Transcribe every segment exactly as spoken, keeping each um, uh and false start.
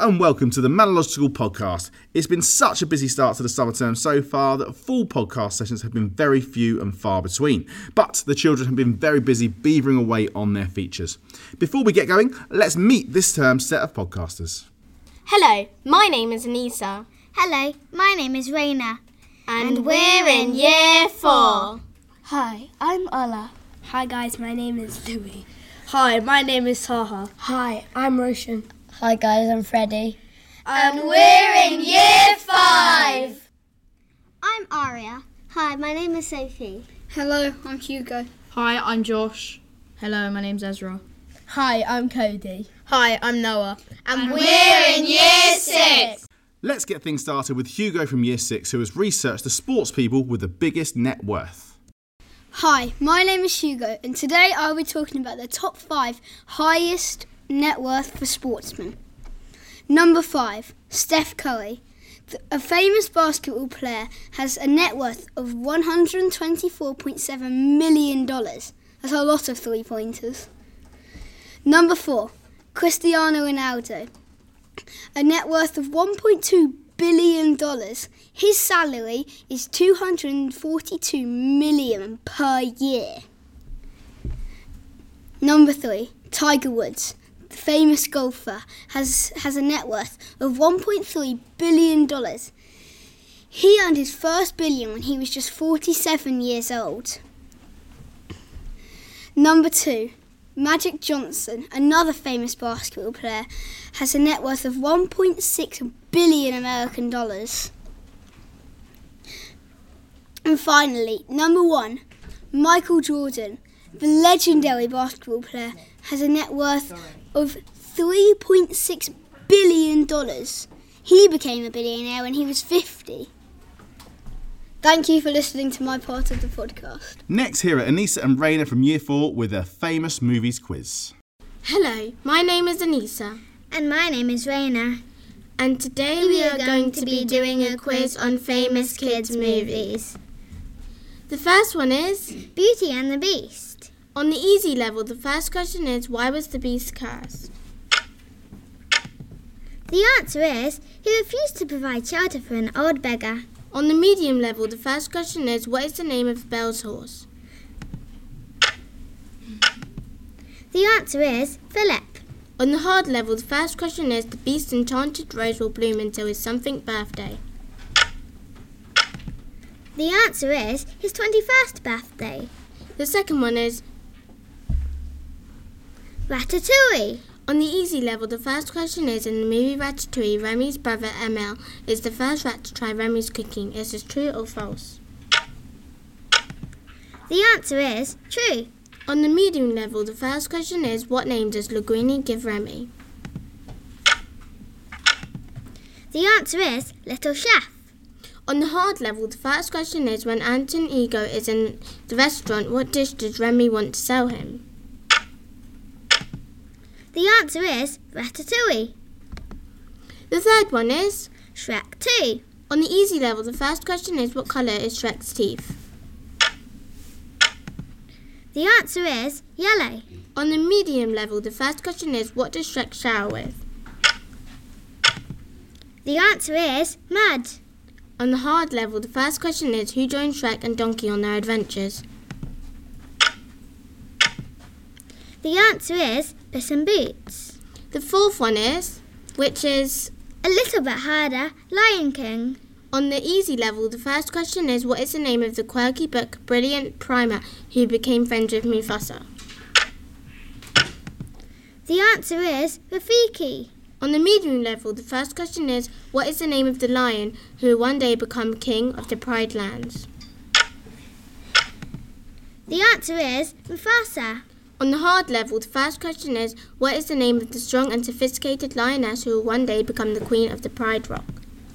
and welcome to the Manological Podcast. It's been such a busy start to the summer term so far that full podcast sessions have been very few and far between. But the children have been very busy beavering away on their features. Before we get going, let's meet this term's set of podcasters. Hello, my name is Anissa. Hello, my name is Raina. And, and we're in year four. Hi, I'm Ola. Hi guys, my name is Louis. Hi, my name is Taha. Hi, I'm Roshan. Hi guys, I'm Freddie. And we're in year five. I'm Aria. Hi, my name is Sophie. Hello, I'm Hugo. Hi, I'm Josh. Hello, my name's Ezra. Hi, I'm Cody. Hi, I'm Noah. And, and we're in year six. Let's get things started with Hugo from year six, who has researched the sports people with the biggest net worth. Hi, my name is Hugo, and today I'll be talking about the top five highest net worth for sportsmen. Number five, Steph Curry. A famous basketball player has a net worth of one hundred twenty-four point seven million dollars. That's a lot of three-pointers. Number four, Cristiano Ronaldo. A net worth of one point two billion dollars. His salary is two hundred forty-two million dollars per year. Number three, Tiger Woods. The famous golfer has, has a net worth of one point three billion dollars. He earned his first billion when he was just forty-seven years old. Number two, Magic Johnson, another famous basketball player, has a net worth of one point six billion American dollars. And finally, number one, Michael Jordan, the legendary basketball player, has a net worth of three point six billion dollars. He became a billionaire when he was fifty. Thank you for listening to my part of the podcast. Next, here are Anissa and Raina from year four with their famous movies quiz. Hello, my name is Anissa. And my name is Raina. And today we are going to be doing a quiz on famous kids' movies. The first one is Beauty and the Beast. On the easy level, the first question is, why was the Beast cursed? The answer is, he refused to provide shelter for an old beggar. On the medium level, the first question is, what is the name of Belle's horse? The answer is Philip. On the hard level, the first question is, the Beast's enchanted rose will bloom until his something birthday. The answer is his twenty-first birthday. The second one is Ratatouille. On the easy level, the first question is, in the movie Ratatouille, Remy's brother Emil is the first rat to try Remy's cooking. Is this true or false? The answer is true. On the medium level, the first question is, what name does Linguini give Remy? The answer is Little Chef. On the hard level, the first question is, when Anton Ego is in the restaurant, what dish does Remy want to sell him? The answer is Ratatouille. The third one is Shrek two. On the easy level, the first question is, what colour is Shrek's teeth? The answer is yellow. On the medium level, the first question is, what does Shrek shower with? The answer is mud. On the hard level, the first question is, who joined Shrek and Donkey on their adventures? The answer is Puss in Boots. The fourth one is, which is a little bit harder, Lion King. On the easy level, the first question is, what is the name of the quirky but brilliant primer who became friends with Mufasa? The answer is Rafiki. On the medium level, the first question is, what is the name of the lion who will one day become king of the Pride Lands? The answer is Mufasa. On the hard level, the first question is, what is the name of the strong and sophisticated lioness who will one day become the queen of the Pride Rock?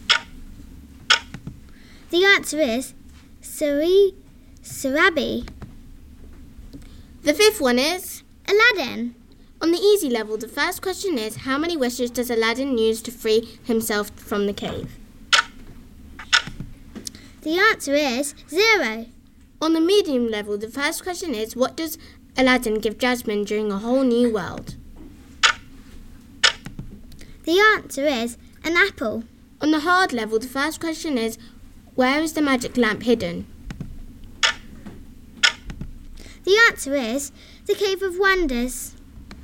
The answer is Sari Sarabi. The fifth one is Aladdin. On the easy level, the first question is, how many wishes does Aladdin use to free himself from the cave? The answer is zero. On the medium level, the first question is, what does Aladdin give Jasmine during a whole new world? The answer is an apple. On the hard level, the first question is, where is the magic lamp hidden? The answer is the Cave of Wonders.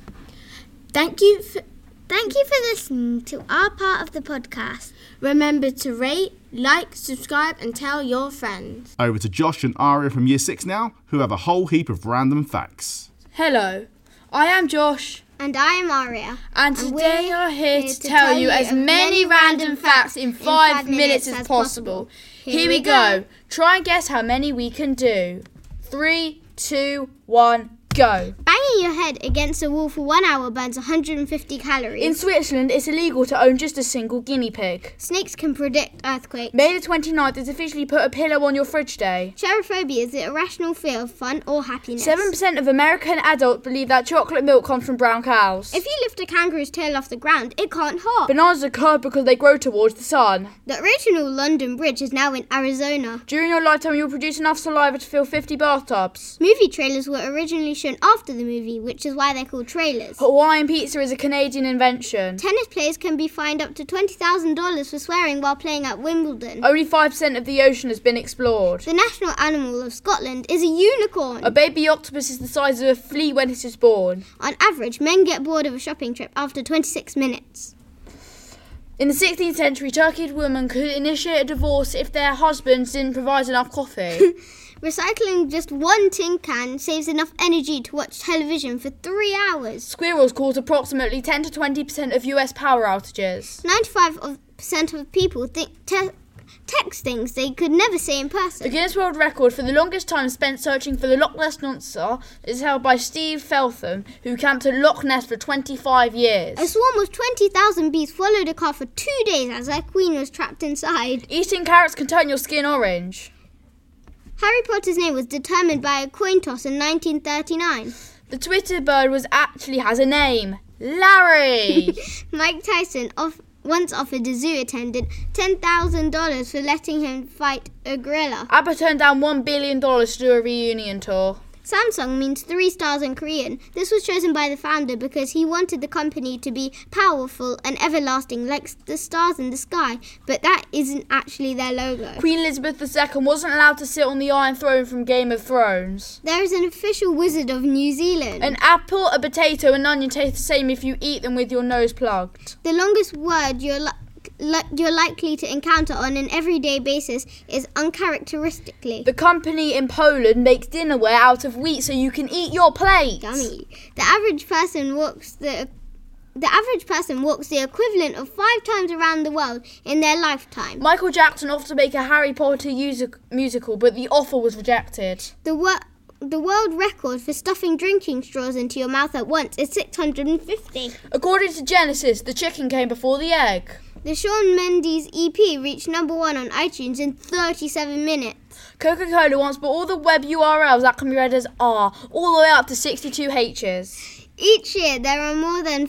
Thank you for... Thank you for listening to our part of the podcast. Remember to rate, like, subscribe and tell your friends. Over to Josh and Aria from Year six now, who have a whole heap of random facts. Hello, I am Josh. And I am Aria. And And today we're you're here here to tell you as many random facts in five minutes as possible. Here we go. Try and guess how many we can do. Three, two, one, go. Banging your head against a wall for one hour burns one hundred fifty calories. In Switzerland, it's illegal to own just a single guinea pig. Snakes can predict earthquakes. May the twenty-ninth is officially put a pillow on your fridge day. Cherophobia is the irrational fear of fun or happiness. seven percent of American adults believe that chocolate milk comes from brown cows. If you lift a kangaroo's tail off the ground, it can't hop. Bananas are curved because they grow towards the sun. The original London Bridge is now in Arizona. During your lifetime, you'll produce enough saliva to fill fifty bathtubs. Movie trailers were originally shown after the movie, which is why they're called trailers. Hawaiian pizza is a Canadian invention. Tennis players can be fined up to twenty thousand dollars for swearing while playing at Wimbledon. Only five percent of the ocean has been explored. The national animal of Scotland is a unicorn. A baby octopus is the size of a flea when it is born. On average, men get bored of a shopping trip after twenty-six minutes. In the sixteenth century, Turkish women could initiate a divorce if their husbands didn't provide enough coffee. Recycling just one tin can saves enough energy to watch television for three hours. Squirrels cause approximately ten to twenty percent of U S power outages. ninety-five percent of people think te- text things they could never say in person. The Guinness World Record for the longest time spent searching for the Loch Ness Monster is held by Steve Feltham, who camped at Loch Ness for twenty-five years. A swarm of twenty thousand bees followed a car for two days as their queen was trapped inside. Eating carrots can turn your skin orange. Harry Potter's name was determined by a coin toss in nineteen thirty-nine. The Twitter bird was actually has a name. Larry! Mike Tyson off- once offered a zoo attendant ten thousand dollars for letting him fight a gorilla. ABBA turned down one billion dollars to do a reunion tour. Samsung means three stars in Korean. This was chosen by the founder because he wanted the company to be powerful and everlasting like the stars in the sky, but that isn't actually their logo. Queen Elizabeth the Second wasn't allowed to sit on the Iron Throne from Game of Thrones. There is an official wizard of New Zealand. An apple, a potato, and an onion taste the same if you eat them with your nose plugged. The longest word you're li- li- you're likely to encounter on an everyday basis is uncharacteristically. The company in Poland makes dinnerware out of wheat so you can eat your plate. Yummy. The average person walks the The average person walks the equivalent of five times around the world in their lifetime. Michael Jackson offered to make a Harry Potter music- musical, but the offer was rejected. The wor- The world record for stuffing drinking straws into your mouth at once is six hundred fifty. According to Genesis, the chicken came before the egg. The Shawn Mendes E P reached number one on iTunes in thirty-seven minutes. Coca-Cola wants but all the web U R Ls that can be read as R, all the way up to sixty-two H's. Each year, there are more than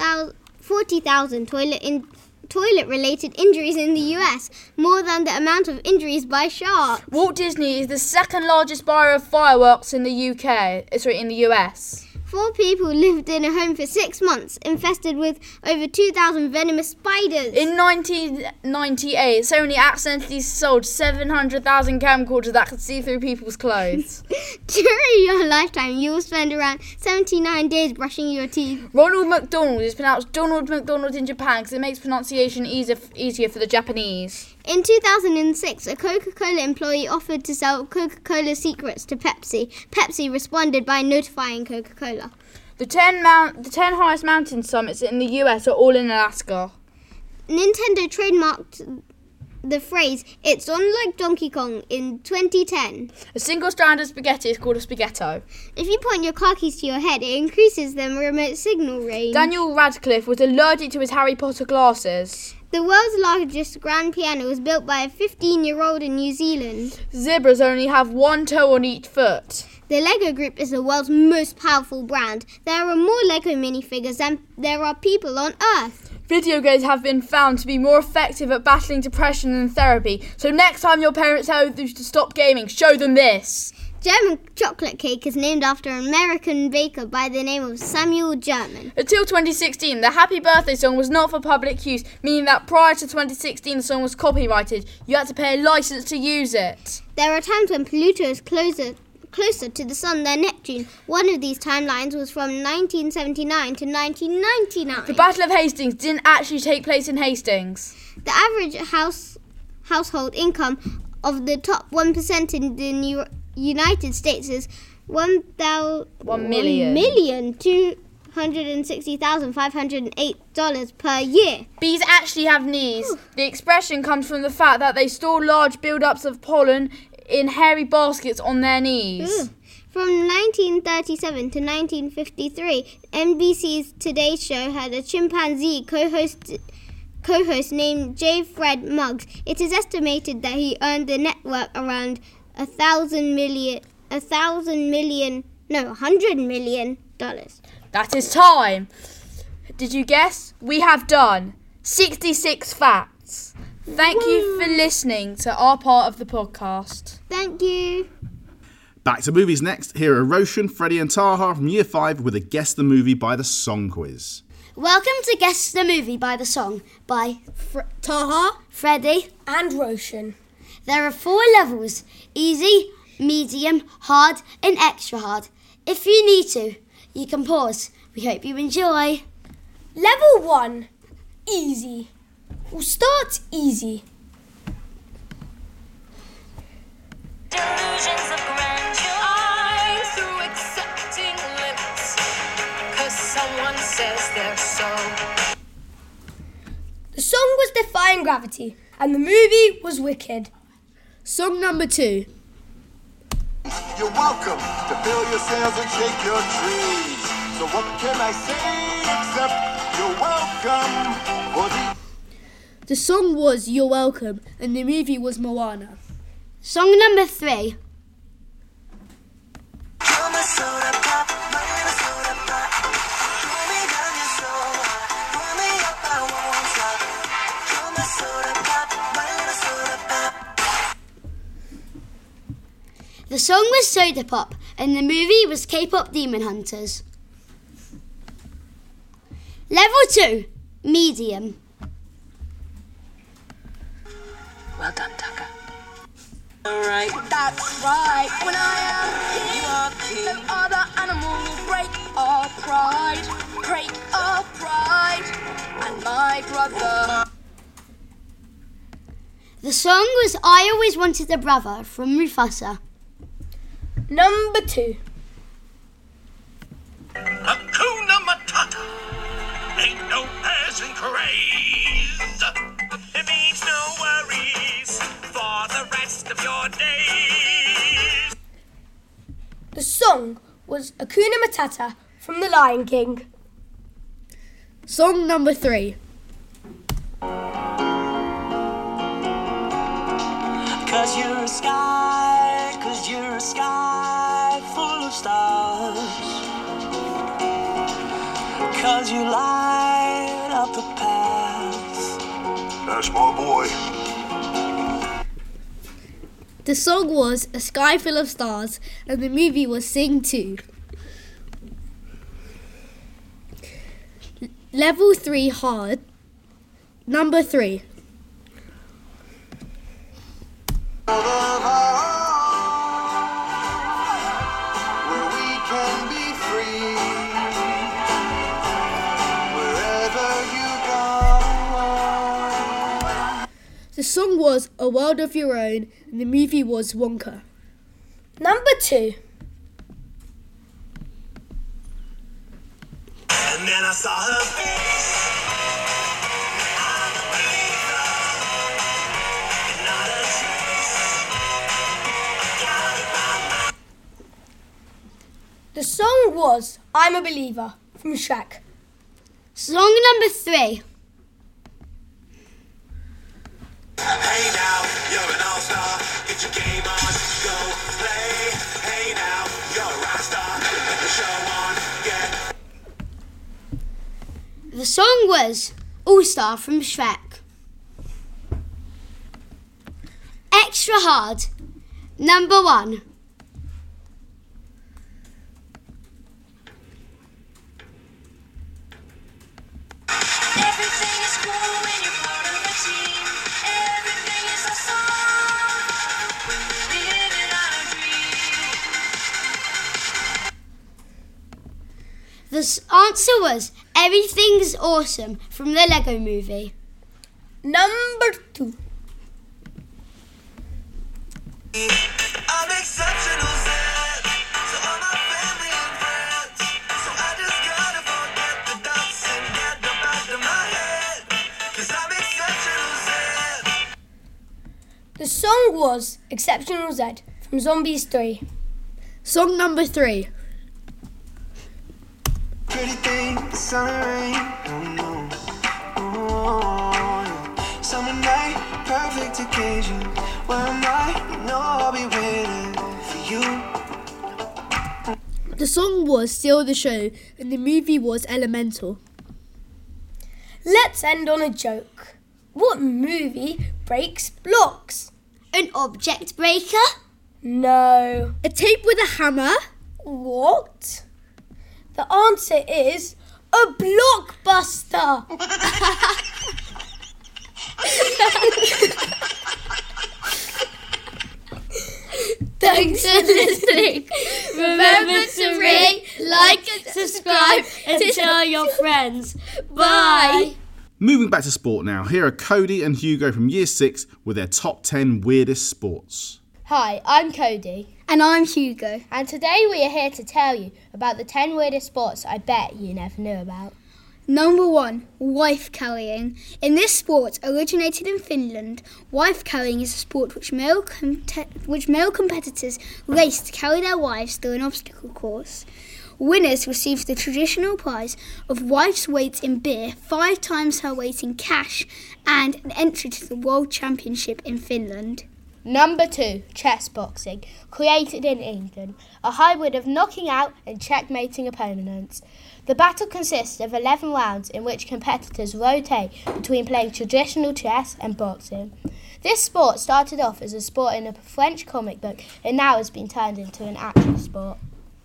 forty thousand toilet in- toilet-related injuries in the U S, more than the amount of injuries by sharks. Walt Disney is the second largest buyer of fireworks in the U K, sorry, in the U S. Four people lived in a home for six months, infested with over two thousand venomous spiders. In nineteen ninety-eight, Sony accidentally sold seven hundred thousand camcorders that could see through people's clothes. During your lifetime, you will spend around seventy-nine days brushing your teeth. Ronald McDonald is pronounced Donald McDonald in Japan because it makes pronunciation easier, easier for the Japanese. In two thousand six, a Coca-Cola employee offered to sell Coca-Cola secrets to Pepsi. Pepsi responded by notifying Coca-Cola. The ten mount, the ten highest mountain summits in the U S are all in Alaska. Nintendo trademarked the phrase, "It's on like Donkey Kong," in twenty ten. A single strand of spaghetti is called a spaghetto. If you point your car keys to your head, it increases the remote signal range. Daniel Radcliffe was allergic to his Harry Potter glasses. The world's largest grand piano was built by a fifteen-year-old in New Zealand. Zebras only have one toe on each foot. The Lego Group is the world's most powerful brand. There are more Lego minifigures than there are people on Earth. Video games have been found to be more effective at battling depression than therapy. So next time your parents tell you to stop gaming, show them this. German chocolate cake is named after an American baker by the name of Samuel German. Until twenty sixteen, the Happy Birthday song was not for public use, meaning that prior to twenty sixteen the song was copyrighted. You had to pay a license to use it. There are times when Pluto is closer closer to the Sun than Neptune. One of these timelines was from nineteen seventy-nine to nineteen ninety-nine. The Battle of Hastings didn't actually take place in Hastings. The average house household income of the top one percent in the New United States is one thousand One million. million two hundred sixty thousand five hundred eight dollars per year. Bees actually have knees. The expression comes from the fact that they store large build-ups of pollen in hairy baskets on their knees. Ooh. From nineteen thirty-seven to nineteen fifty-three, N B C's Today Show had a chimpanzee co-host co-host named J. Fred Muggs. It is estimated that he earned the network around a thousand million, a thousand million, no, a hundred million dollars. That is time. Did you guess? We have done sixty-six facts. Thank Woo. you for listening to our part of the podcast. Thank you. Back to movies next. Here are Roshan, Freddie and Taha from Year five with a Guess the Movie by the Song quiz. Welcome to Guess the Movie by the Song by Fr- Taha Freddie. and Roshan. There are four levels: easy, medium, hard and extra hard. If you need to, you can pause. We hope you enjoy. Level one, easy. We'll start easy. Delusions of grandeur. I'm through accepting limits, 'cause someone says they're so. The song was Defying Gravity, and the movie was Wicked. Song number two. You're welcome to fill your sails and shake your trees. So what can I say except you're welcome for the... The song was You're Welcome and the movie was Moana. Song number three. You're my soda pop, my little soda pop. Pull me down, you're so hot. Pull me up, I won't stop. You're my soda pop, my little soda pop. The song was Soda Pop and the movie was K-pop Demon Hunters. Level two, medium. Well done, Tucker. Alright, that's right. When I am king, you are king. No other animal will break our pride. Break our pride. And my brother. The song was I Always Wanted a Brother from Mufasa. Number two. Hakuna Matata. Ain't no passing craze. It means no worries for the rest of your days. The song was Hakuna Matata from The Lion King. Song number three. Cause you're a sky, cause you're a sky full of stars. Cause you light up the path. That's my boy. The song was A Sky Full of Stars and the movie was Sing two. L- Level three hard. Number three. Where we can be free. Wherever you go. The song was A World of Your Own and the movie was Wonka. Number two. And then I saw her face. I'm a believer. And not a trace. Got it by my... The song was I'm a Believer from Shrek. Song number three. Hey now, you're an all-star. Get your game on, go play. Hey now, you're a rock star. Get the show on, get... The song was All Star from Shrek. Extra hard. Number one. The s- answer was Everything's Awesome from the Lego Movie. Number two. I'm exceptional, Zed. So are my family and friends. So I just gotta forget the dots and get them out of my head. Cause I'm exceptional, Zed. The song was Exceptional Z from Zombies three. Song number three. Pretty thing, summer rain. Oh no. Oh, yeah. Summer night, perfect occasion. Where am I? You know I'll be waiting for you. The song was Steal the Show and the movie was Elemental. Let's end on a joke. What movie breaks blocks? An object breaker? No. A tape with a hammer? What? The answer is a blockbuster. Thanks for listening. Remember to rate, like and subscribe and tell your friends. Bye. Moving back to sport now, here are Cody and Hugo from Year six with their top ten weirdest sports. Hi, I'm Cody. And I'm Hugo. And today we are here to tell you about the ten weirdest sports I bet you never knew about. Number one, wife carrying. In this sport, originated in Finland, wife carrying is a sport which male com- which male competitors race to carry their wives through an obstacle course. Winners receive the traditional prize of wife's weight in beer, five times her weight in cash, and an entry to the World Championship in Finland. Number two, chess boxing. Created in England, a hybrid of knocking out and checkmating opponents. The battle consists of eleven rounds in which competitors rotate between playing traditional chess and boxing. This sport started off as a sport in a French comic book and now has been turned into an actual sport.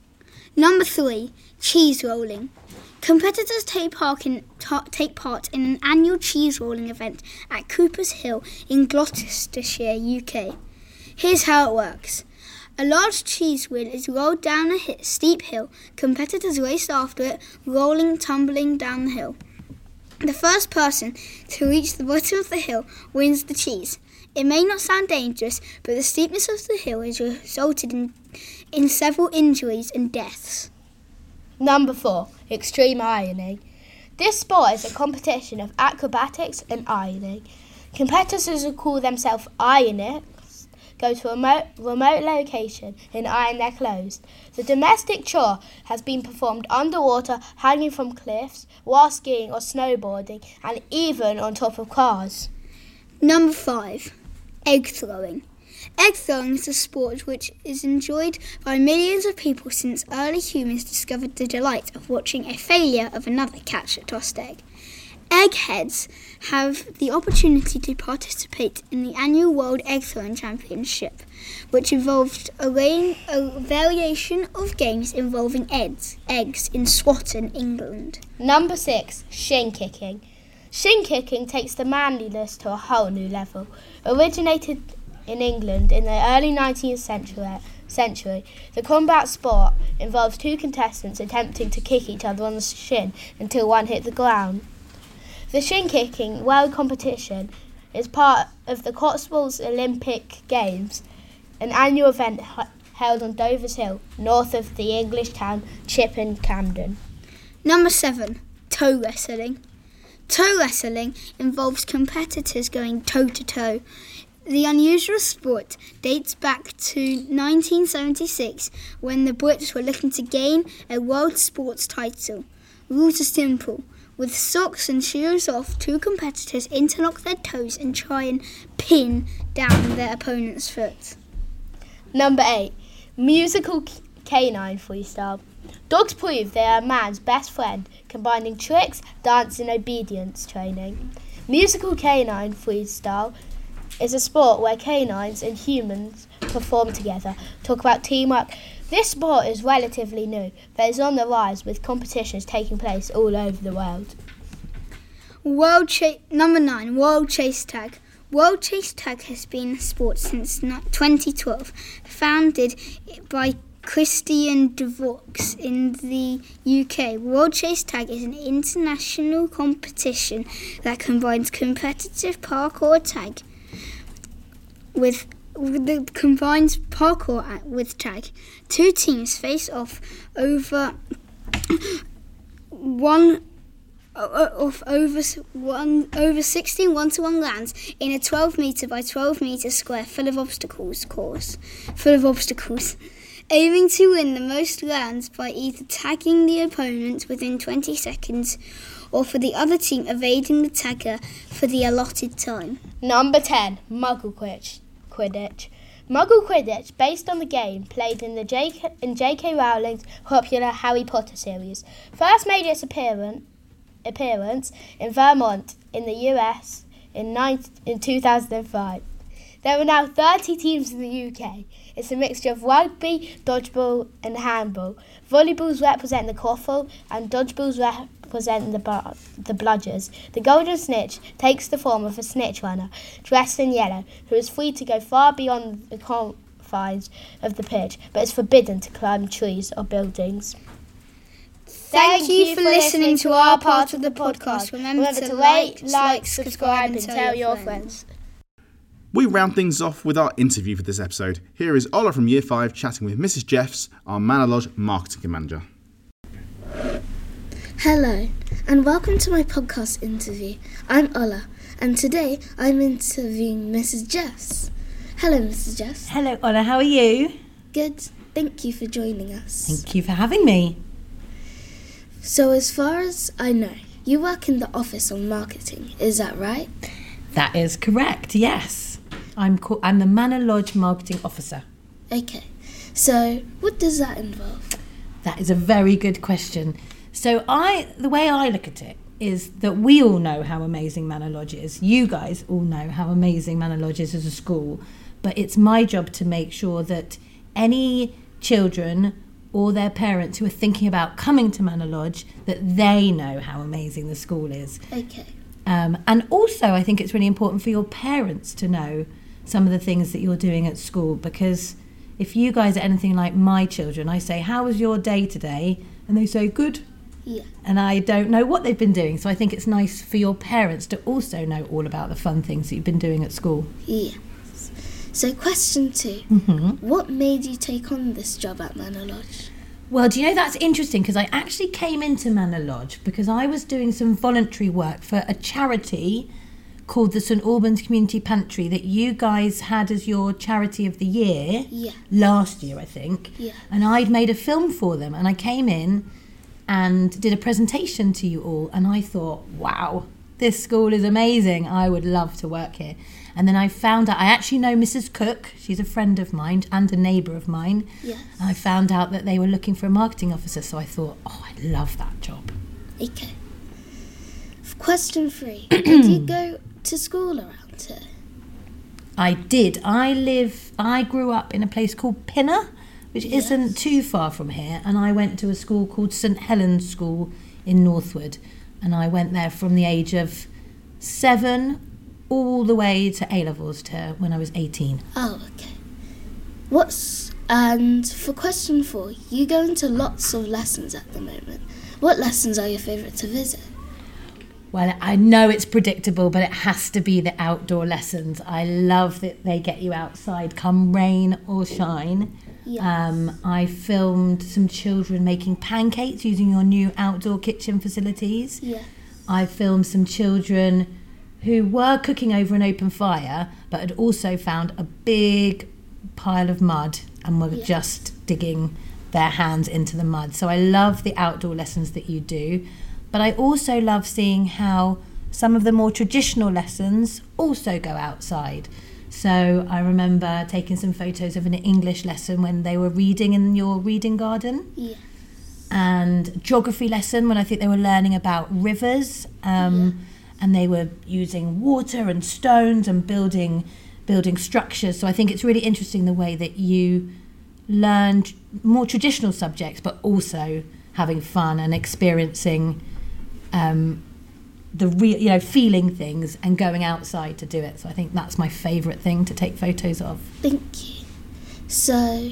Number three, cheese rolling. Competitors take part, in, ta- take part in an annual cheese rolling event at Cooper's Hill in Gloucestershire, U K. Here's how it works. A large cheese wheel is rolled down a hit, steep hill. Competitors race after it, rolling, tumbling down the hill. The first person to reach the bottom of the hill wins the cheese. It may not sound dangerous, but the steepness of the hill has resulted in, in several injuries and deaths. Number four, extreme ironing. This sport is a competition of acrobatics and ironing. Competitors who call themselves ironists go to a remote, remote location and iron their clothes. The domestic chore has been performed underwater, hanging from cliffs, while skiing or snowboarding, and even on top of cars. Number five, egg throwing. Egg throwing is a sport which is enjoyed by millions of people since early humans discovered the delight of watching a failure of another catch a tossed egg. Eggheads have the opportunity to participate in the annual World Egg Throwing Championship, which involved a, rain, a variation of games involving eggs, eggs in Swatton, England. Number six, shin kicking. Shin kicking takes the manliness to a whole new level. Originated in England in the early nineteenth century, century, the combat sport involves two contestants attempting to kick each other on the shin until one hit the ground. The shin kicking world competition is part of the Cotswolds Olympic Games, an annual event h- held on Dover's Hill, north of the English town Chippen Camden. Number seven, toe wrestling. Toe wrestling involves competitors going toe-to-toe. The unusual sport dates back to nineteen seventy-six, when the Brits were looking to gain a world sports title. Rules are simple. With socks and shoes off, two competitors interlock their toes and try and pin down their opponent's foot. Number eight, musical c- canine freestyle. Dogs prove they are a man's best friend, combining tricks, dance and obedience training. Musical canine freestyle is a sport where canines and humans perform together, talk about teamwork. This sport is relatively new, but is on the rise with competitions taking place all over the world. World cha- Number nine, World Chase Tag. World Chase Tag has been a sport since twenty twelve, founded by Christian DeVaux in the U K. World Chase Tag is an international competition that combines competitive parkour tag with, with the combines parkour with tag. Two teams face off over one of over one over sixteen one-to-one lands in a twelve metre by twelve metre square full of obstacles course full of obstacles aiming to win the most lands by either tagging the opponent within twenty seconds or for the other team evading the tagger for the allotted time. Number ten, Muggle Quidditch. Quidditch. Muggle Quidditch, based on the game played in the J K, in J K Rowling's popular Harry Potter series, first made its appearance appearance in Vermont in the U S in, nine, in two thousand five. There are now thirty teams in the U K. It's a mixture of rugby, dodgeball and handball. Volleyballs represent the Quaffle and dodgeballs represent the, bu- the Bludgers. The Golden Snitch takes the form of a snitch runner dressed in yellow who is free to go far beyond the confines of the pitch but is forbidden to climb trees or buildings. Thank you for listening to our part of the podcast. Remember, Remember to rate, like, subscribe and tell your friends. We round things off with our interview for this episode. Here is Ola from Year five chatting with Missus Jeffs, our Manor Lodge marketing manager. Hello, and welcome to my podcast interview. I'm Ola, and today I'm interviewing Missus Jeffs. Hello, Missus Jeffs. Hello, Ola. How are you? Good. Thank you for joining us. Thank you for having me. So as far as I know, you work in the office of marketing, is that right? That is correct, yes. I'm co- I'm the Manor Lodge marketing officer. Okay, so what does that involve? That is a very good question. So I, the way I look at it is that we all know how amazing Manor Lodge is. You guys all know how amazing Manor Lodge is as a school, but it's my job to make sure that any children or their parents who are thinking about coming to Manor Lodge, that they know how amazing the school is. Okay. Um, and also, I think it's really important for your parents to know some of the things that you're doing at school, because if you guys are anything like my children, I say, how was your day today? And they say, good. Yeah. And I don't know what they've been doing. So I think it's nice for your parents to also know all about the fun things that you've been doing at school. Yeah. So question two, Mm-hmm. What made you take on this job at Manor Lodge? Well, do you know, that's interesting because I actually came into Manor Lodge because I was doing some voluntary work for a charity called the St Albans Community Pantry that you guys had as your charity of the year. Yeah. Last year, I think. Yeah. And I'd made a film for them and I came in and did a presentation to you all and I thought, wow, this school is amazing. I would love to work here. And then I found out, I actually know Missus Cook, she's a friend of mine and a neighbour of mine. Yes. And I found out that they were looking for a marketing officer, so I thought, oh, I'd love that job. Okay. Question three, did you go to school around here? I did. I live, I grew up in a place called Pinner, which Yes. isn't too far from here, and I went to a school called St Helens School in Northwood, and I went there from the age of seven all the way to A-levels to when I was eighteen. Oh, okay. What's, and for question four, you go into lots of lessons at the moment. What lessons are your favourite to visit? Well, I know it's predictable, but it has to be the outdoor lessons. I love that they get you outside, come rain or shine. Yes. Um, I filmed some children making pancakes using your new outdoor kitchen facilities. Yeah. I filmed some children who were cooking over an open fire, but had also found a big pile of mud and were Yes. just digging their hands into the mud. So I love the outdoor lessons that you do. But I also love seeing how some of the more traditional lessons also go outside. So I remember taking some photos of an English lesson when they were reading in your reading garden. Yeah. And geography lesson when I think they were learning about rivers. Um, Yeah. And they were using water and stones and building building structures. So I think it's really interesting the way that you learn more traditional subjects, but also having fun and experiencing um, the real, you know, feeling things and going outside to do it. So I think that's my favourite thing to take photos of. Thank you. So,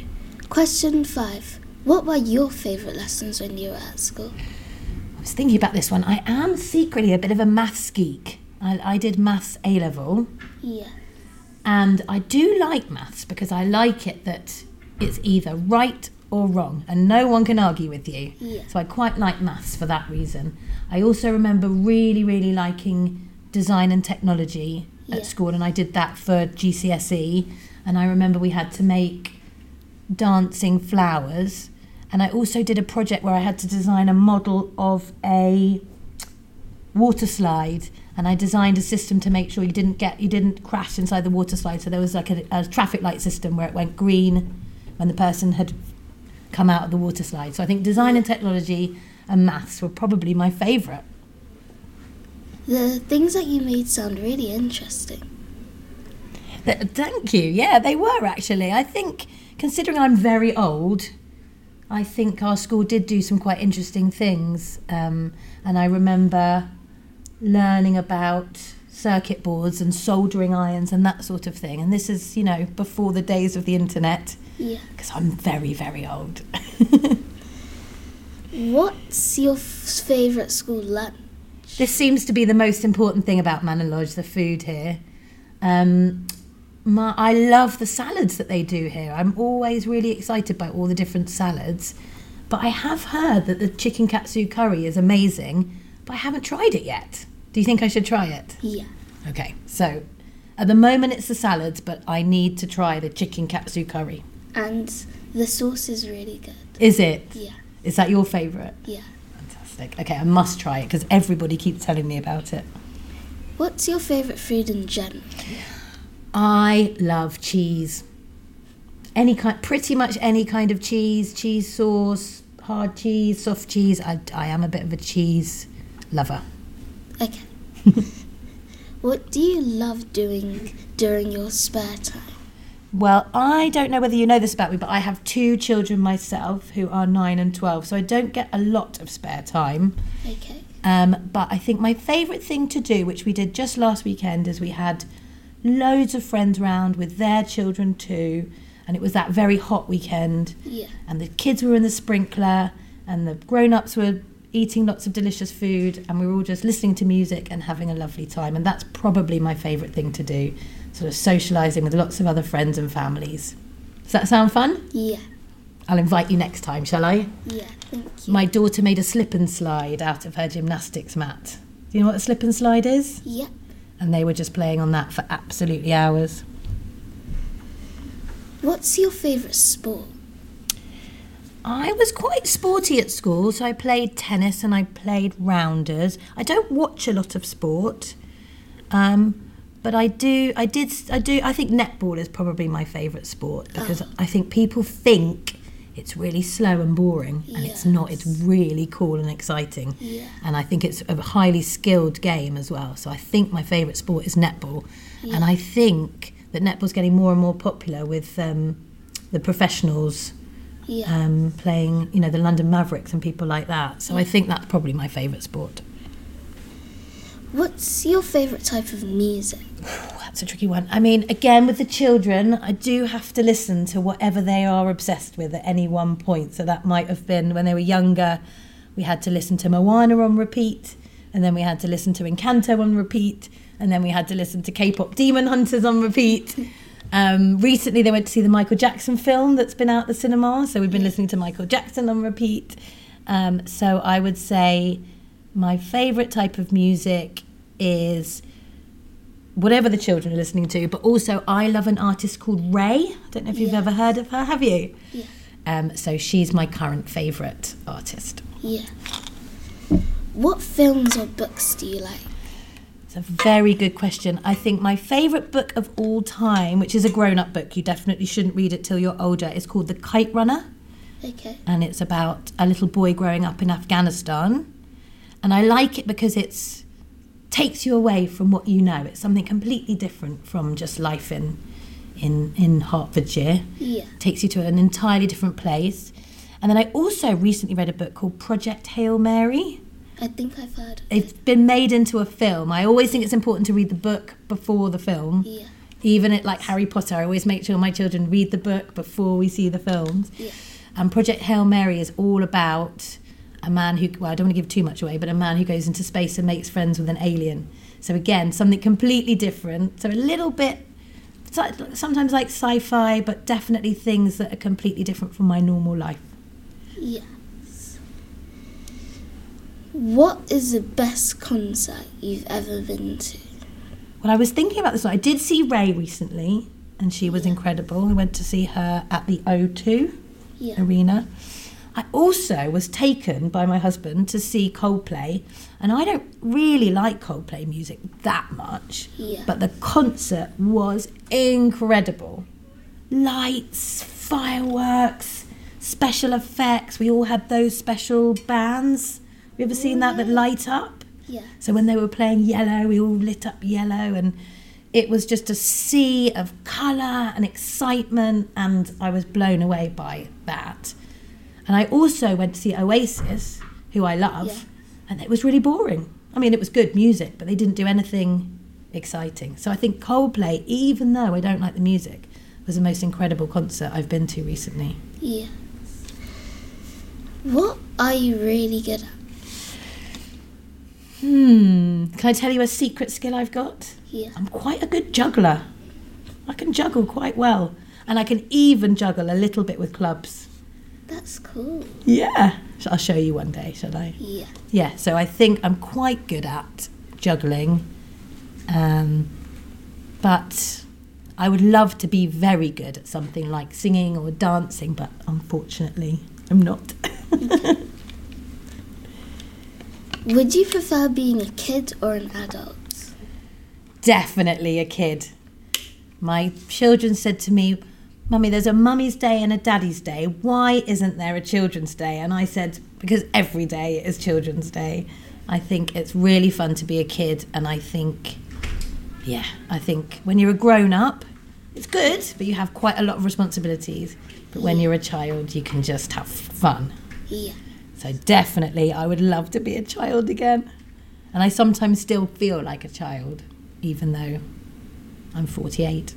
Question five. What were your favourite lessons when you were at school? I was thinking about this one. I am secretly a bit of a maths geek. I, I did maths A-level. Yeah. And I do like maths because I like it that it's either right or wrong and no one can argue with you. Yeah. So I quite like maths for that reason. I also remember really, really liking design and technology at Yeah. school, and I did that for G C S E. And I remember we had to make dancing flowers. And I also did a project where I had to design a model of a water slide, and I designed a system to make sure you didn't get you didn't crash inside the water slide. So there was like a, a traffic light system where it went green when the person had come out of the water slide. So I think design and technology and maths were probably my favourite. The things that you made sound really interesting. Th- Thank you. Yeah, they were actually. I think, considering I'm very old, I think our school did do some quite interesting things. Um, and I remember learning about circuit boards and soldering irons and that sort of thing. And this is, you know, before the days of the internet. Yeah. Because I'm very, very old. What's your f- favourite school lunch? This seems to be the most important thing about Manor Lodge, the food here. Um, my, I love the salads that they do here. I'm always really excited by all the different salads. But I have heard that the chicken katsu curry is amazing, but I haven't tried it yet. Do you think I should try it? Yeah. Okay, so at the moment it's the salads, but I need to try the chicken katsu curry. And the sauce is really good. Is it? Yeah. Is that your favourite? Yeah. Fantastic. Okay, I must try it because everybody keeps telling me about it. What's your favourite food in general? I love cheese. Any kind, pretty much any kind of cheese, cheese sauce, hard cheese, soft cheese. I, I am a bit of a cheese lover. Okay. What do you love doing during your spare time? Well, I don't know whether you know this about me, but I have two children myself who are nine and twelve, so I don't get a lot of spare time. Okay. Um, but I think my favourite thing to do, which we did just last weekend, is we had loads of friends round with their children too, and it was that very hot weekend. Yeah. And the kids were in the sprinkler, and the grown-ups were eating lots of delicious food, and we were all just listening to music and having a lovely time. And that's probably my favourite thing to do, sort of socialising with lots of other friends and families. Does that sound fun? Yeah. I'll invite you next time, shall I? Yeah, thank you. My daughter made a slip and slide out of her gymnastics mat. Do you know what a slip and slide is? Yeah. And they were just playing on that for absolutely hours. What's your favourite sport? I was quite sporty at school, so I played tennis and I played rounders. I don't watch a lot of sport, um, but I do. I did. I do. I think netball is probably my favourite sport because Oh. I think people think it's really slow and boring, and it's not. It's really cool and exciting, Yeah. and I think it's a highly skilled game as well. So I think my favourite sport is netball, and I think that netball's getting more and more popular with um, the professionals. Yeah. Um, playing, you know, the London Mavericks and people like that. So I think that's probably my favourite sport. What's your favourite type of music? That's a tricky one. I mean, again, with the children, I do have to listen to whatever they are obsessed with at any one point. So that might have been when they were younger, we had to listen to Moana on repeat, and then we had to listen to Encanto on repeat, and then we had to listen to K-pop Demon Hunters on repeat. Um, recently they went to see the Michael Jackson film that's been out at the cinema, so we've been listening to Michael Jackson on repeat. Um, so I would say my favourite type of music is whatever the children are listening to, but also I love an artist called Ray. I don't know if you've Yeah. ever heard of her, have you? Yeah. Um, so she's my current favourite artist. Yeah. What films or books do you like? It's a very good question. I think my favourite book of all time, which is a grown-up book, you definitely shouldn't read it till you're older, is called The Kite Runner. Okay. And it's about a little boy growing up in Afghanistan. And I like it because it's takes you away from what you know. It's something completely different from just life in in, in Hertfordshire. Yeah. Takes you to an entirely different place. And then I also recently read a book called Project Hail Mary. I think I've heard. It's been made into a film. I always think it's important to read the book before the film. Yeah. Even at like Harry Potter, I always make sure my children read the book before we see the films. Yeah. And Project Hail Mary is all about a man who, well, I don't want to give too much away, but a man who goes into space and makes friends with an alien. So again, something completely different. So a little bit, sometimes like sci-fi, but definitely things that are completely different from my normal life. Yes. What is the best concert you've ever been to? Well, I was thinking about this one. I did see Ray recently, and she was incredible. I went to see her at the O two Yeah. Arena. I also was taken by my husband to see Coldplay, and I don't really like Coldplay music that much, Yeah. but the concert was incredible. Lights, fireworks, special effects. We all had those special bands. Have you ever seen that that light up? Yeah. So when they were playing Yellow, we all lit up yellow, and it was just a sea of colour and excitement, and I was blown away by that. And I also went to see Oasis, who I love, Yeah. and it was really boring. I mean, it was good music, but they didn't do anything exciting. So I think Coldplay, even though I don't like the music, was the most incredible concert I've been to recently. Yes. What are you really good at? Hmm. Can I tell you a secret skill I've got? Yeah. I'm quite a good juggler. I can juggle quite well. And I can even juggle a little bit with clubs. That's cool. Yeah. I'll show you one day, shall I? Yeah. Yeah, so I think I'm quite good at juggling. Um, but I would love to be very good at something like singing or dancing, but unfortunately, I'm not. Would you prefer being a kid or an adult? Definitely a kid. My children said to me, Mummy, there's a mummy's day and a daddy's day. Why isn't there a children's day? And I said, because every day is children's day. I think it's really fun to be a kid. And I think, yeah, I think when you're a grown up, it's good, but you have quite a lot of responsibilities. But when you're a child, you can just have fun. Yeah. So definitely, I would love to be a child again. And I sometimes still feel like a child, even though I'm forty-eight.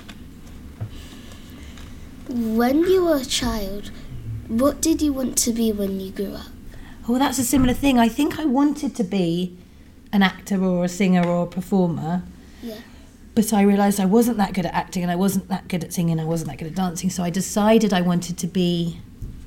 When you were a child, what did you want to be when you grew up? Oh, that's a similar thing. I think I wanted to be an actor or a singer or a performer. Yeah. But I realised I wasn't that good at acting and I wasn't that good at singing, I wasn't that good at dancing. So I decided I wanted to be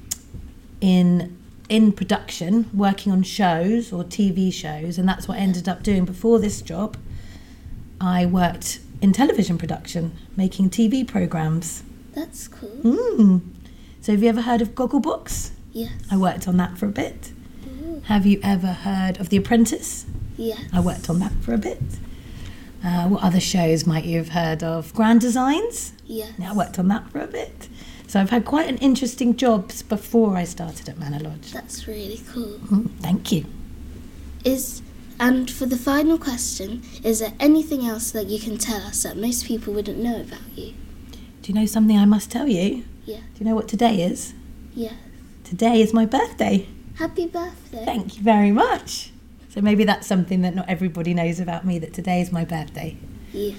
in in production, working on shows or T V shows, and that's what I ended up doing. Before this job, I worked in television production, making T V programmes. That's cool. Mm. So have you ever heard of Gogglebox? Yes. I worked on that for a bit. Ooh. Have you ever heard of The Apprentice? Yes. I worked on that for a bit. Uh, what other shows might you have heard of? Grand Designs? Yes. Yeah, I worked on that for a bit. So I've had quite an interesting jobs before I started at Manor Lodge. That's really cool. Mm, thank you. Is and for the final question, is there anything else that you can tell us that most people wouldn't know about you? Do you know something I must tell you? Yeah. Do you know what today is? Yeah. Today is my birthday. Happy birthday. Thank you very much. So maybe that's something that not everybody knows about me, that today is my birthday. Yeah.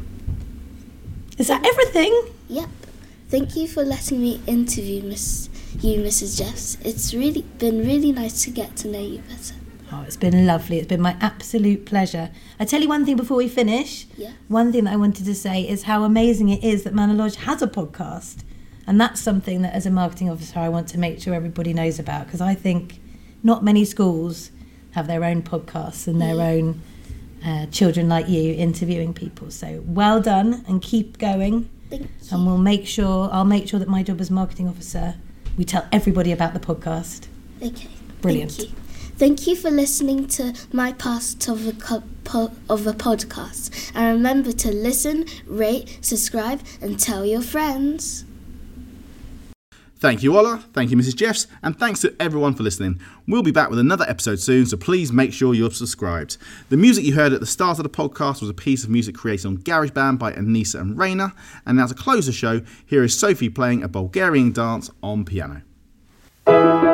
Is that everything? Yep. Thank you for letting me interview Miss you, Missus Jeffs. It's really been really nice to get to know you better. Oh, it's been lovely. It's been my absolute pleasure. I tell you one thing before we finish. Yeah. One thing that I wanted to say is how amazing it is that Manor Lodge has a podcast. And that's something that as a marketing officer I want to make sure everybody knows about, because I think not many schools have their own podcasts and their own uh, children like you interviewing people. So well done and keep going. Thank you. And we'll make sure, I'll make sure that my job as marketing officer, we tell everybody about the podcast. Okay. Brilliant. Thank you. Thank you for listening to my part of a, co- po- of a podcast. And remember to listen, rate, subscribe, and tell your friends. Thank you, Ola. Thank you, Missus Jeffs. And thanks to everyone for listening. We'll be back with another episode soon, so please make sure you're subscribed. The music you heard at the start of the podcast was a piece of music created on GarageBand by Anissa and Raina. And now to close the show, here is Sophie playing a Bulgarian dance on piano.